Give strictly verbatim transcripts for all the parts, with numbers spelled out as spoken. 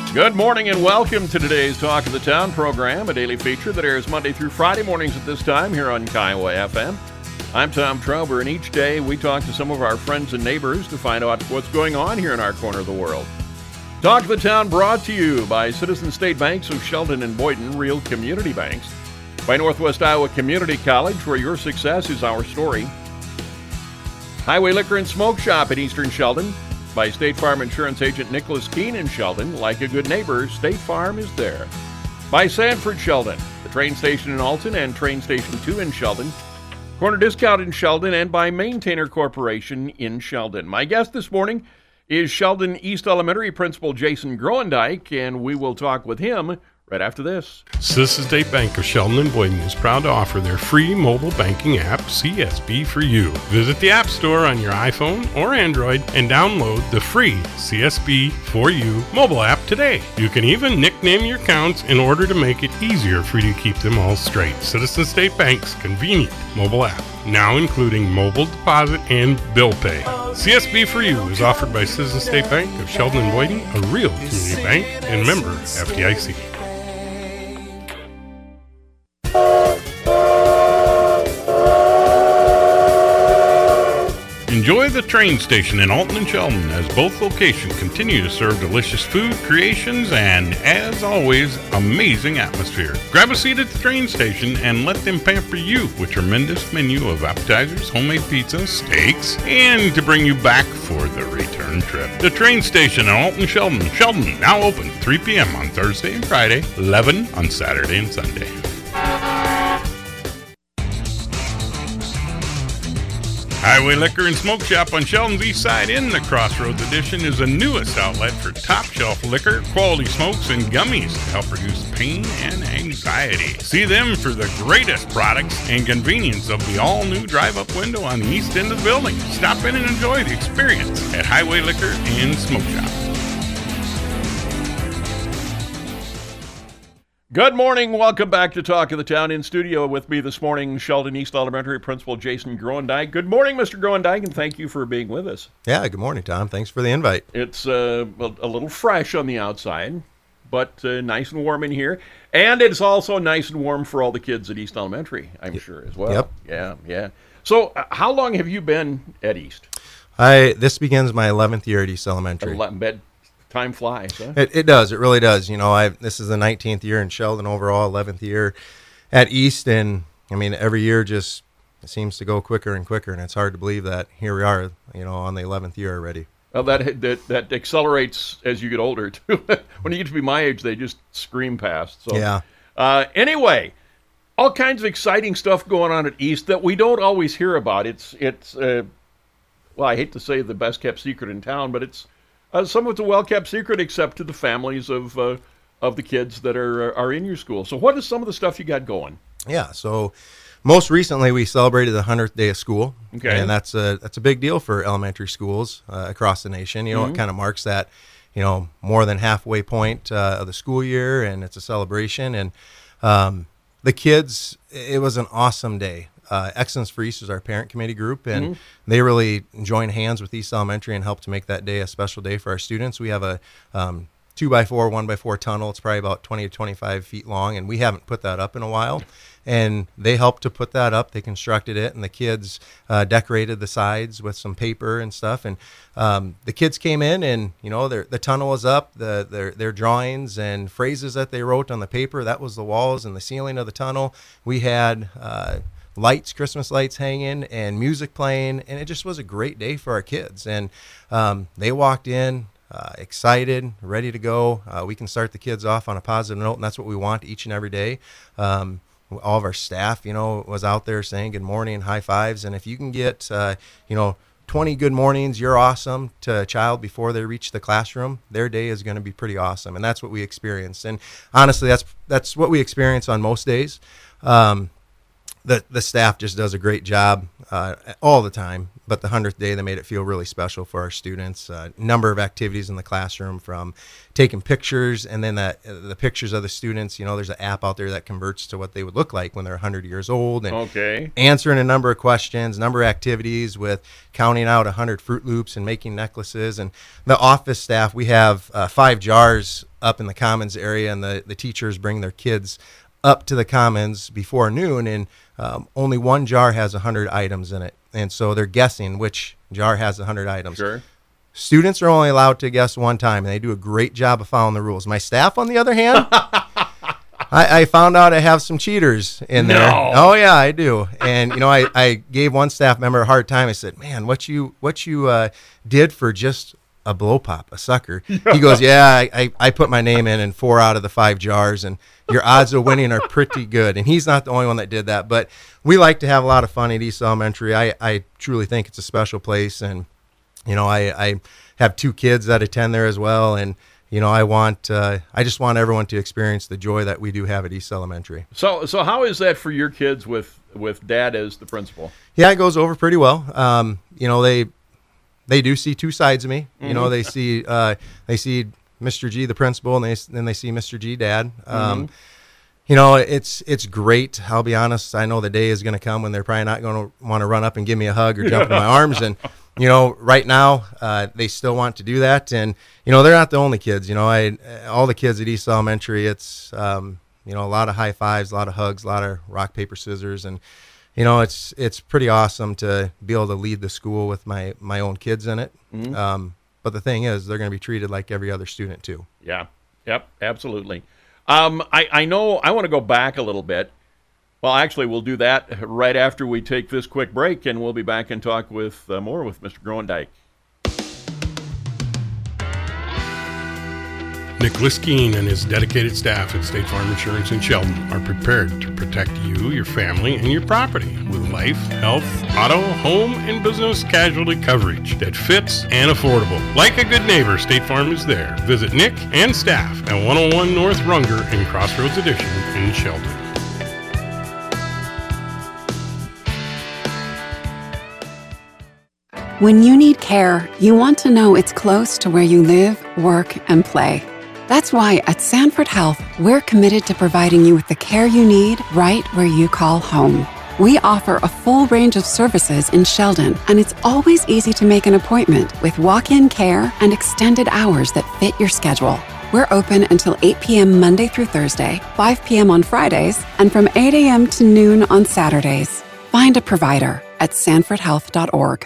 Good morning and welcome to today's Talk of the Town program, a daily feature that airs Monday through Friday mornings at this time here on Kiowa F M. I'm Tom Trauber, and each day we talk to some of our friends and neighbors to find out what's going on here in our corner of the world. Talk of the Town brought to you by Citizen State Banks of Sheldon and Boynton, real community banks. By Northwest Iowa Community College, where your success is our story. Highway Liquor and Smoke Shop in Eastern Sheldon. By State Farm Insurance Agent Nicholas Keene in Sheldon. Like a good neighbor, State Farm is there. By Sanford Sheldon, the train station in Alton and train station two in Sheldon. Corner Discount in Sheldon, and by Maintainer Corporation in Sheldon. My guest this morning is Sheldon East Elementary Principal Jason Groendyke, and we will talk with him right after this. Citizen State Bank of Sheldon and Boynton is proud to offer their free mobile banking app, C S B for You. Visit the App Store on your iPhone or Android and download the free C S B for You mobile app today. You can even nickname your accounts in order to make it easier for you to keep them all straight. Citizen State Bank's convenient mobile app, now including mobile deposit and bill pay. C S B for You is offered by Citizen State Bank of Sheldon and Boynton, a real community bank and member F D I C. Enjoy the train station in Alton and Sheldon, as both locations continue to serve delicious food, creations, and, as always, amazing atmosphere. Grab a seat at the train station and let them pamper you with a tremendous menu of appetizers, homemade pizza, steaks, and to bring you back for the return trip. The train station in Alton, Sheldon. Sheldon, now open three p.m. on Thursday and Friday, eleven on Saturday and Sunday. Highway Liquor and Smoke Shop on Sheldon's East Side in the Crossroads Edition is the newest outlet for top-shelf liquor, quality smokes, and gummies to help reduce pain and anxiety. See them for the greatest products and convenience of the all-new drive-up window on the east end of the building. Stop in and enjoy the experience at Highway Liquor and Smoke Shop. Good morning. Welcome back to Talk of the Town. In studio with me this morning, Sheldon East Elementary Principal Jason Groendyke. Good morning, Mister Groendyke, and thank you for being with us. Yeah, good morning, Tom. Thanks for the invite. It's uh, a little fresh on the outside, but uh, nice and warm in here. And it's also nice and warm for all the kids at East Elementary, I'm yep. sure, as well. Yep. Yeah, yeah. So uh, how long have you been at East? I This begins my eleventh year at East Elementary. eleven, Time flies, huh? It, it does. It really does. You know, I this is the nineteenth year in Sheldon overall, eleventh year at East, and I mean, every year just seems to go quicker and quicker, and it's hard to believe that here we are, you know, on the eleventh year already. Well, that that that accelerates as you get older too. When you get to be my age, they just scream past. So yeah. Uh, anyway, all kinds of exciting stuff going on at East that we don't always hear about. It's it's uh, well, I hate to say the best kept secret in town, but it's Uh, some of it's a well-kept secret, except to the families of uh, of the kids that are are in your school. So what is some of the stuff you got going? Yeah, so most recently we celebrated the hundredth day of school, okay, and that's a that's a big deal for elementary schools uh, across the nation. You know, mm-hmm. It kind of marks that, you know, more than halfway point uh, of the school year, and it's a celebration. And um, the kids, it was an awesome day. Uh, Excellence for East is our parent committee group, and mm-hmm. they really join hands with East Elementary and help to make that day a special day for our students. We have a um, two by four, one by four tunnel. It's probably about twenty to twenty-five feet long, and we haven't put that up in a while. And they helped to put that up. They constructed it, and the kids uh, decorated the sides with some paper and stuff. And um, the kids came in, and you know, their, the tunnel was up. The their their drawings and phrases that they wrote on the paper, that was the walls and the ceiling of the tunnel. We had Uh, lights, Christmas lights hanging, and music playing, and it just was a great day for our kids. And um, they walked in uh, excited, ready to go. Uh, we can start the kids off on a positive note, and that's what we want each and every day. Um, all of our staff, you know, was out there saying good morning and high fives. And if you can get, uh, you know, twenty good mornings, you're awesome, to a child before they reach the classroom, their day is going to be pretty awesome. And that's what we experienced. And honestly, that's that's what we experience on most days. Um, the the staff just does a great job uh, all the time. But the hundredth day, they made it feel really special for our students. A uh, number of activities in the classroom, from taking pictures, and then that uh, the pictures of the students. You know, there's an app out there that converts to what they would look like when they're one hundred years old, and okay. answering a number of questions, number of activities with counting out one hundred Fruit Loops and making necklaces. And the office staff, we have uh, five jars up in the commons area, and the, the teachers bring their kids up to the commons before noon, and um, only one jar has one hundred items in it. And so they're guessing which jar has one hundred items. Sure. Students are only allowed to guess one time, and they do a great job of following the rules. My staff, on the other hand, I, I found out I have some cheaters in there. No. Oh, yeah, I do. And, you know, I, I gave one staff member a hard time. I said, man, what you what you uh, did for just a blow pop, a sucker. He goes, yeah, I, I, I put my name in in four out of the five jars, and your odds of winning are pretty good. And he's not the only one that did that. But we like to have a lot of fun at East Elementary. I, I truly think it's a special place. And, you know, I, I have two kids that attend there as well. And, you know, I want, uh, I just want everyone to experience the joy that we do have at East Elementary. So, so how is that for your kids with, with Dad as the principal? Yeah, it goes over pretty well. Um, you know, they, They do see two sides of me. You mm-hmm. know, they see uh, they see Mister G, the principal, and they then they see Mister G, Dad. Um, mm-hmm. You know, it's it's great. I'll be honest. I know the day is going to come when they're probably not going to want to run up and give me a hug or jump into my arms. And you know, right now uh, they still want to do that. And you know, they're not the only kids. You know, I all the kids at East Elementary. It's um, you know, a lot of high fives, a lot of hugs, a lot of rock paper scissors, and you know, it's it's pretty awesome to be able to lead the school with my, my own kids in it. Mm-hmm. Um, but the thing is, they're going to be treated like every other student, too. Yeah. Yep. Absolutely. Um, I, I know I want to go back a little bit. Well, actually, we'll do that right after we take this quick break, and we'll be back and talk with uh, more with Mister Groendyke. Nick Liskeen and his dedicated staff at State Farm Insurance in Sheldon are prepared to protect you, your family, and your property with life, health, auto, home, and business casualty coverage that fits and affordable. Like a good neighbor, State Farm is there. Visit Nick and staff at one oh one North Runger in Crossroads Edition in Sheldon. When you need care, you want to know it's close to where you live, work, and play. That's why at Sanford Health, we're committed to providing you with the care you need right where you call home. We offer a full range of services in Sheldon, and it's always easy to make an appointment with walk-in care and extended hours that fit your schedule. We're open until eight p.m. Monday through Thursday, five p.m. on Fridays, and from eight a.m. to noon on Saturdays. Find a provider at sanford health dot org.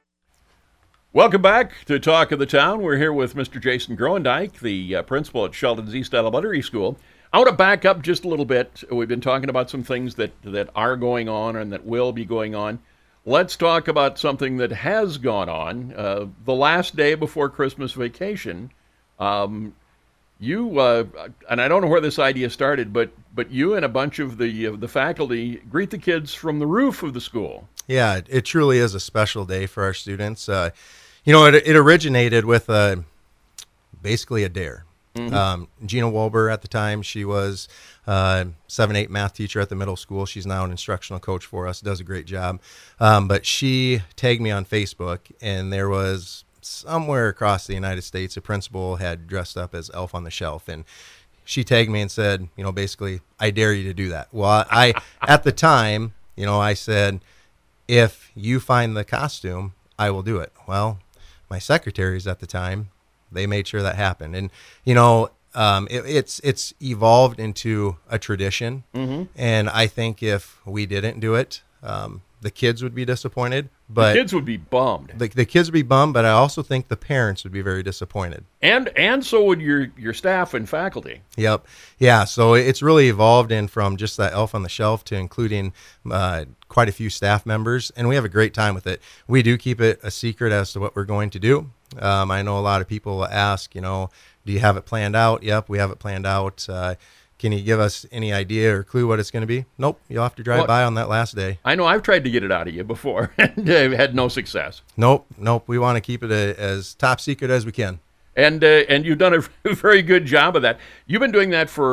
Welcome back to Talk of the Town. We're here with Mister Jason Groendyke, the uh, principal at Sheldon's East Elementary School. I want to back up just a little bit. We've been talking about some things that, that are going on and that will be going on. Let's talk about something that has gone on. Uh, the last day before Christmas vacation, um, you, uh, and I don't know where this idea started, but but you and a bunch of the, uh, the faculty greet the kids from the roof of the school. Yeah, it truly is a special day for our students. Uh, you know, it, it originated with a, basically a dare. Mm-hmm. Um, Gina Wolber at the time, she was a seven eight math teacher at the middle school. She's now an instructional coach for us, does a great job. Um, but she tagged me on Facebook, and there was somewhere across the United States, a principal had dressed up as Elf on the Shelf, and she tagged me and said, you know, basically, I dare you to do that. Well, I, at the time, you know, I said, if you find the costume, I will do it. Well, my secretaries at the time, they made sure that happened. And, you know, um, it, it's it's evolved into a tradition. Mm-hmm. And I think if we didn't do it, um, the kids would be disappointed. But the kids would be bummed. The, the kids would be bummed, but I also think the parents would be very disappointed. And and so would your, your staff and faculty. Yep. Yeah, so it's really evolved in from just that Elf on the Shelf to including uh, quite a few staff members, and we have a great time with it. We do keep it a secret as to what we're going to do. Um, I know a lot of people will ask, you know, do you have it planned out? Yep, we have it planned out. Uh, Can you give us any idea or clue what it's going to be? Nope. You'll have to drive well, by on that last day. I know I've tried to get it out of you before and I've had no success. Nope. Nope. We want to keep it a, as top secret as we can. And uh, and you've done a very good job of that. You've been doing that for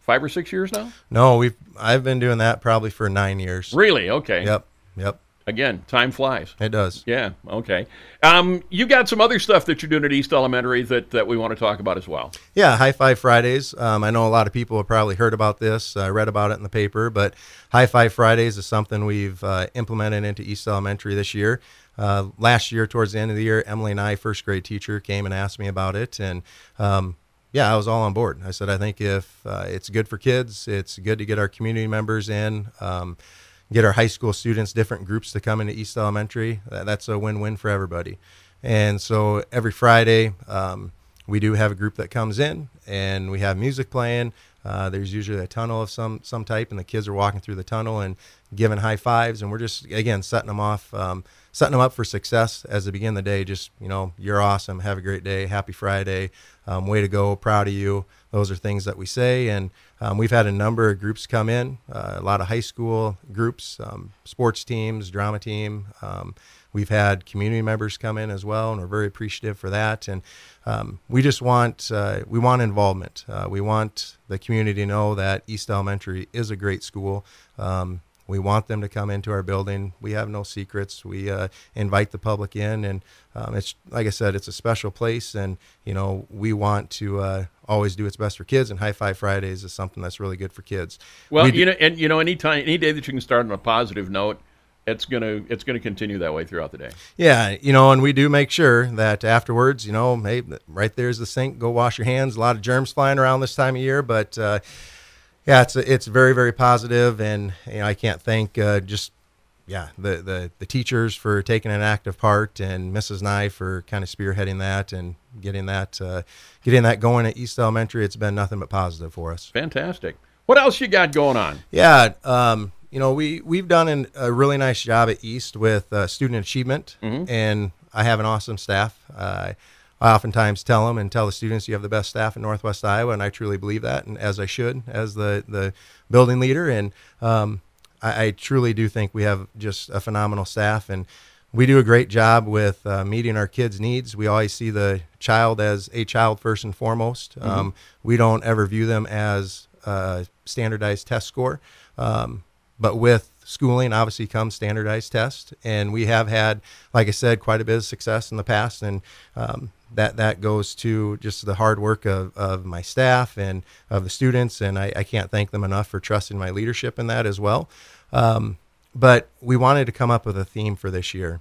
five or six years now? No, we've I've been doing that probably for nine years. Really? Okay. Yep. Yep. Again, time flies. It does. Yeah. Okay. Um, you got some other stuff that you're doing at East Elementary that, that we want to talk about as well. Yeah, High Five Fridays. Um, I know a lot of people have probably heard about this, uh, read about it in the paper, but High Five Fridays is something we've uh, implemented into East Elementary this year. Uh, last year, towards the end of the year, Emily and I, first grade teacher, came and asked me about it, and um, yeah, I was all on board. I said, I think if uh, it's good for kids, it's good to get our community members in, um, get our high school students, different groups to come into East Elementary. That's a win-win for everybody. And so every Friday, um, we do have a group that comes in, and we have music playing. Uh, there's usually a tunnel of some some type, and the kids are walking through the tunnel and giving high fives, and we're just, again, setting them off, um, setting them up for success as they begin the day. Just, you know, you're awesome, have a great day, happy Friday, um, way to go, proud of you. Those are things that we say, and um, we've had a number of groups come in, uh, a lot of high school groups, um, sports teams, drama team. Um, we've had community members come in as well, and we're very appreciative for that. And um, we just want uh, we want involvement. Uh, we want the community to know that East Elementary is a great school. Um, We want them to come into our building. We have no secrets. We uh, invite the public in, and um, it's like I said, it's a special place, and you know we want to uh, always do what's best for kids. And High Five Fridays is something that's really good for kids. Well, We you know, and you know, any time, any day that you can start on a positive note, it's gonna it's gonna continue that way throughout the day. Yeah, you know, and we do make sure that afterwards, you know, hey, right there's the sink. Go wash your hands. A lot of germs flying around this time of year, but. Uh, Yeah, it's a, it's very, very positive, and you know, I can't thank uh, just yeah the, the the teachers for taking an active part, and Missus Nye for kind of spearheading that and getting that uh, getting that going at East Elementary. It's been nothing but positive for us. Fantastic. What else you got going on? Yeah, um, you know, we we've done an, a really nice job at East with uh, student achievement, Mhm. and I have an awesome staff. Uh, I oftentimes tell them and tell the students you have the best staff in Northwest Iowa, and I truly believe that, and as I should, as the, the building leader. And um, I, I truly do think we have just a phenomenal staff, and we do a great job with uh, meeting our kids' needs. We always see the child as a child first and foremost. Mm-hmm. Um, we don't ever view them as a standardized test score. Um, but with schooling obviously comes standardized tests, and we have had, like I said, quite a bit of success in the past, and um, that that goes to just the hard work of, of my staff and of the students, and I, I can't thank them enough for trusting my leadership in that as well. Um, but we wanted to come up with a theme for this year,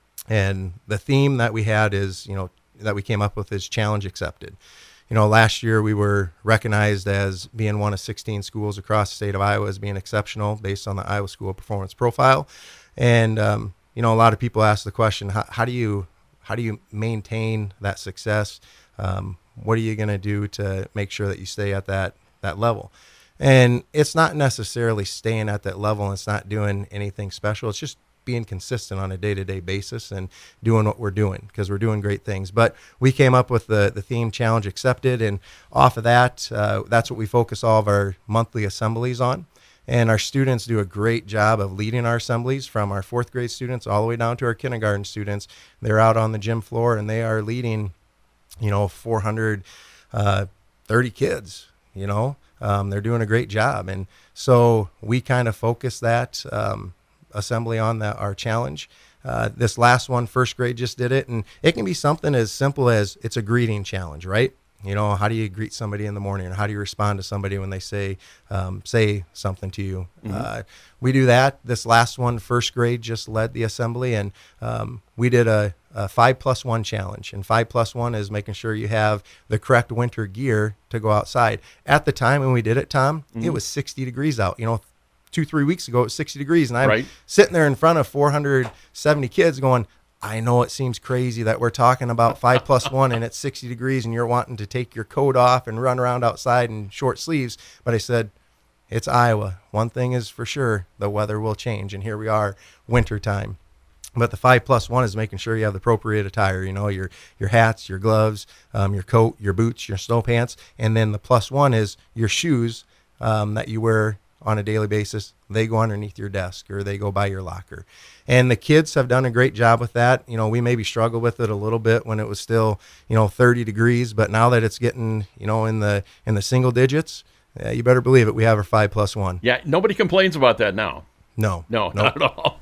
and the theme that we had is, you know, that we came up with is challenge accepted. You know, last year we were recognized as being one of sixteen schools across the state of Iowa as being exceptional based on the Iowa School Performance Profile. And, um, you know, a lot of people ask the question, how, how do you how do you maintain that success? Um, what are you going to do to make sure that you stay at that, that level? And it's not necessarily staying at that level. And it's not doing anything special. It's just being consistent on a day-to-day basis and doing what we're doing, because we're doing great things. But we came up with the, the theme challenge accepted, and off of that, uh, that's what we focus all of our monthly assemblies on. And our students do a great job of leading our assemblies, from our fourth grade students all the way down to our kindergarten students. They're out on the gym floor, and they are leading, you know, four hundred thirty kids, you know. Um, they're doing a great job. And so we kind of focus that um, assembly on that, our challenge. Uh, this last one, first grade just did it, and it can be something as simple as it's a greeting challenge, right? You know, how do you greet somebody in the morning, or how do you respond to somebody when they say um, say something to you? Mm-hmm. Uh, we do that. This last one, first grade, just led the assembly, and um, we did a, a five plus one challenge. And five plus one is making sure you have the correct winter gear to go outside. At the time when we did it, Tom, mm-hmm. it was sixty degrees out. You know, two, three weeks ago, it was sixty degrees, and I'm right. sitting there in front of four hundred seventy kids going, I know it seems crazy that we're talking about five plus one and it's sixty degrees and you're wanting to take your coat off and run around outside in short sleeves. But I said, it's Iowa. One thing is for sure, the weather will change. And here we are, winter time. But the five plus one is making sure you have the appropriate attire, you know, your, your hats, your gloves, um, your coat, your boots, your snow pants. And then the plus one is your shoes um, that you wear on a daily basis. They go underneath your desk, or they go by your locker. And the kids have done a great job with that. You know, we maybe struggled with it a little bit when it was still, you know, thirty degrees, but now that it's getting, you know, in the in the single digits, yeah, you better believe it. We have our five plus one. Yeah, nobody complains about that now. No. No, nope. not at all.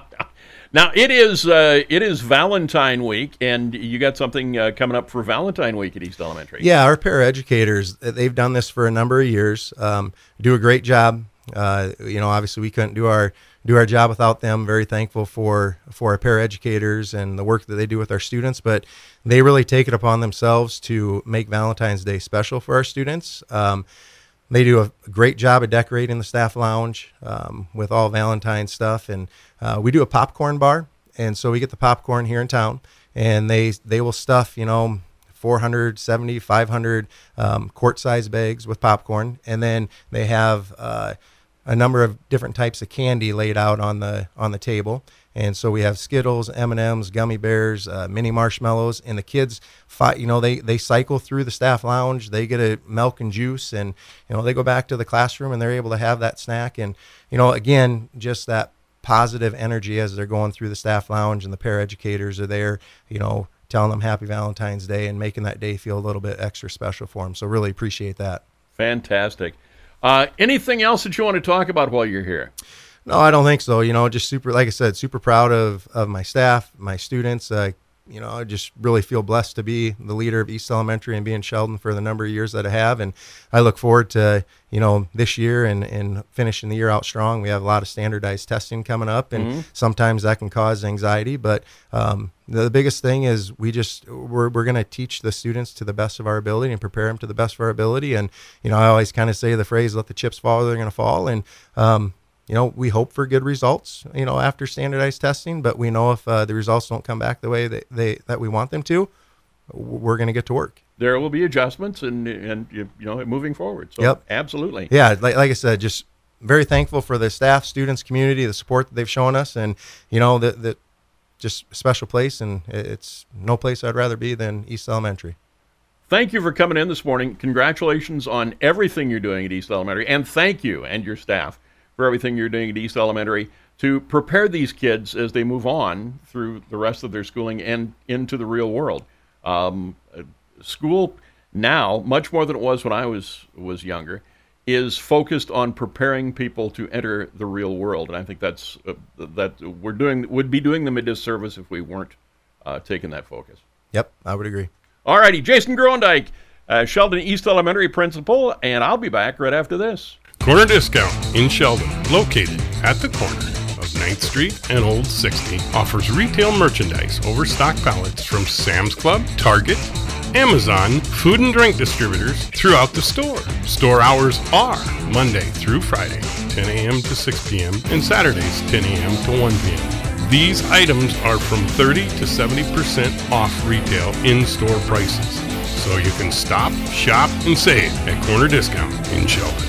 Now, it is uh, it is Valentine Week, and you got something uh, coming up for Valentine Week at East Elementary. Yeah, our paraeducators, they've done this for a number of years, um, do a great job. Uh, you know, obviously we couldn't do our do our job without them. Very thankful for, for our paraeducators and the work that they do with our students, but they really take it upon themselves to make Valentine's Day special for our students. Um, They do a great job of decorating the staff lounge um, with all Valentine's stuff, and uh, we do a popcorn bar, and so we get the popcorn here in town, and they they will stuff, you know, four hundred seventy, five hundred um, quart-size bags with popcorn, and then they have uh, a number of different types of candy laid out on the on the table. And so we have Skittles, M and M's, gummy bears, uh, mini marshmallows, and the kids, fight, you know, they, they cycle through the staff lounge. They get a milk and juice, and, you know, they go back to the classroom and they're able to have that snack. And, you know, again, just that positive energy as they're going through the staff lounge, and the paraeducators are there, you know, telling them Happy Valentine's Day and making that day feel a little bit extra special for them. So really appreciate that. Fantastic. Uh, anything else that you want to talk about while you're here? No, I don't think so. You know, just super, like I said, super proud of, of my staff, my students. Uh, you know, I just really feel blessed to be the leader of East Elementary and be in Sheldon for the number of years that I have. And I look forward to, you know, this year and, and finishing the year out strong. We have a lot of standardized testing coming up, and mm-hmm. sometimes that can cause anxiety. But um, the, the biggest thing is we just, we're, we're going to teach the students to the best of our ability and prepare them to the best of our ability. And, you know, I always kind of say the phrase, let the chips fall where they're going to fall. And, um, you know, we hope for good results, you know, after standardized testing, but we know if uh, the results don't come back the way that they that we want them to, we're going to get to work. There will be adjustments and, and you know, moving forward. So yep. Absolutely. Yeah, like, like I said, just very thankful for the staff, students, community, the support that they've shown us, and, you know, that that just a special place, and it's no place I'd rather be than East Elementary. Thank you for coming in this morning. Congratulations on everything you're doing at East Elementary, and thank you and your staff for everything you're doing at East Elementary to prepare these kids as they move on through the rest of their schooling and into the real world. Um, school now, much more than it was when I was was younger, is focused on preparing people to enter the real world, and I think that's uh, that we're doing would be doing them a disservice if we weren't uh, taking that focus. Yep, I would agree. All righty, Jason Grondike, uh, Sheldon East Elementary principal, and I'll be back right after this. Corner Discount in Sheldon, located at the corner of ninth Street and Old sixty, offers retail merchandise, overstock pallets from Sam's Club, Target, Amazon, food and drink distributors throughout the store. Store hours are Monday through Friday, ten a.m. to six p.m., and Saturdays, ten a.m. to one p.m. These items are from thirty to seventy percent off retail in-store prices, so you can stop, shop, and save at Corner Discount in Sheldon.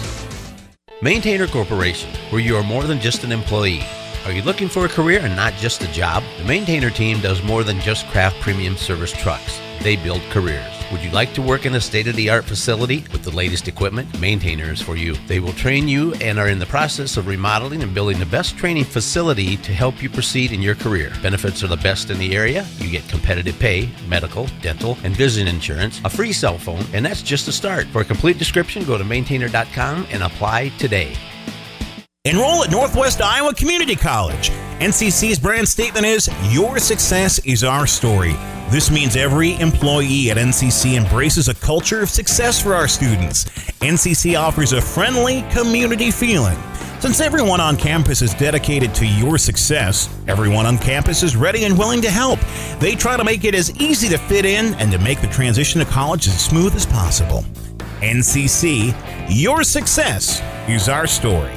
Maintainer Corporation, where you are more than just an employee. Are you looking for a career and not just a job? The Maintainer team does more than just craft premium service trucks. They build careers. Would you like to work in a state-of-the-art facility with the latest equipment? Maintainer is for you. They will train you and are in the process of remodeling and building the best training facility to help you proceed in your career. Benefits are the best in the area. You get competitive pay, medical, dental, and vision insurance, a free cell phone, and that's just a start. For a complete description, go to maintainer dot com and apply today. Enroll at Northwest Iowa Community College. N C C's brand statement is, your success is our story. This means every employee at N C C embraces a culture of success for our students. N C C offers a friendly community feeling. Since everyone on campus is dedicated to your success, everyone on campus is ready and willing to help. They try to make it as easy to fit in and to make the transition to college as smooth as possible. N C C, your success is our story.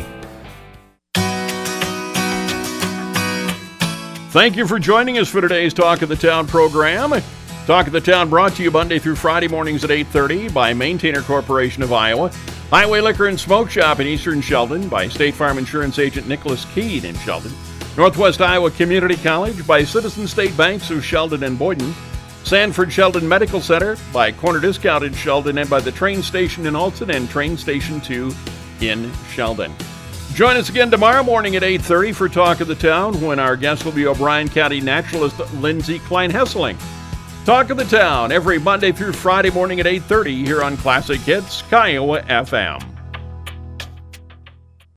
Thank you for joining us for today's Talk of the Town program. Talk of the Town brought to you Monday through Friday mornings at eight thirty by Maintainer Corporation of Iowa, Highway Liquor and Smoke Shop in Eastern Sheldon by State Farm Insurance Agent Nicholas Keene in Sheldon, Northwest Iowa Community College by Citizen State Banks of Sheldon and Boyden, Sanford Sheldon Medical Center by Corner Discount in Sheldon, and by the train station in Alton and Train Station two in Sheldon. Join us again tomorrow morning at eight thirty for Talk of the Town, when our guest will be O'Brien County naturalist Lindsay Klein-Hesseling. Talk of the Town every Monday through Friday morning at eight thirty here on Classic Hits, Kiowa F M.